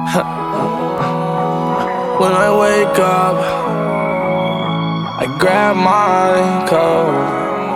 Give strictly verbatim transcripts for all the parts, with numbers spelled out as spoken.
When I wake up, I grab my coat.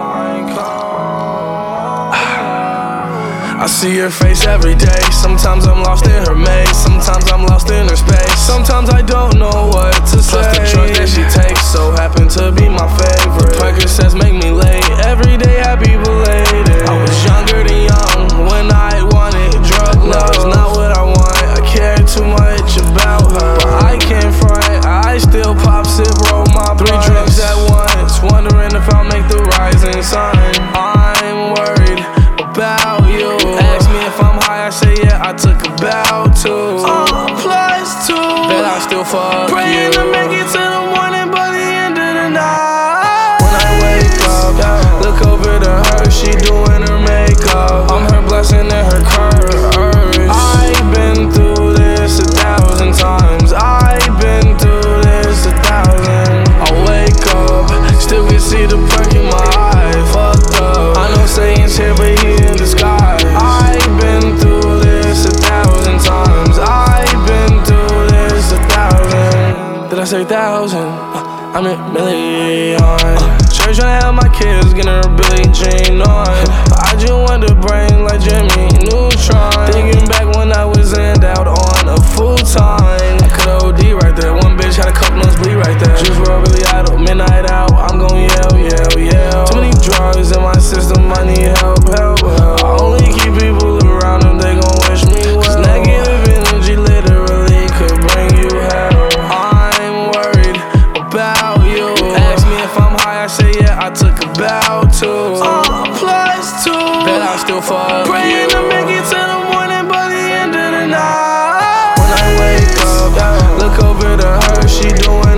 I see her face every day. Sometimes I'm lost in her maze. Sometimes I'm lost in her space. Sometimes I don't know what to say. Plus the drugs that she takes so happen to be my favorite. Percocets make me late. Every day happy belated. I was younger than young when I wanted drug love. It's not what I want. I care too much about her, but I can't front. I still pop, sip, roll my three drugs at once, wondering if I'll make the rising sun. I'm worried about you. Ask me if I'm high, I say yeah, I took a bow too. Uh, plus two, bet I still fuck Praying you. To make it to the morning, but the end of the night. When I wake up, look over to her, she doing her makeup. I'm her blessing and her curse. I've been through this a thousand times. I've been through this a thousand. I wake up, still can see the perk in my eye. Fucked up, I know Satan's here, but he in the sky. I've been through this a thousand times. I've been through this a thousand. Did I say thousand? Uh, I meant million. Uh, Church tryna have my kids, getting her Billie Jean on. I just want to brain like Jimmy Neutron. Thinking back when I was in out on a full time. I coulda O D right there. One bitch had a couple months bleed right there. Juice world really idle, midnight out. I'm gon' yell, yell, yell. Too many drugs in my system, I need help, help, help. I only keep people around them, they gon' wish me well. Cause negative energy literally could bring you hell. I'm worried about you. Ask me if I'm high, I say yeah, I took a bow too. Uh, plus two, bet I still fuck Praying you. To make it to the morning, but the end of the night. When I wake up, look over to her, she doing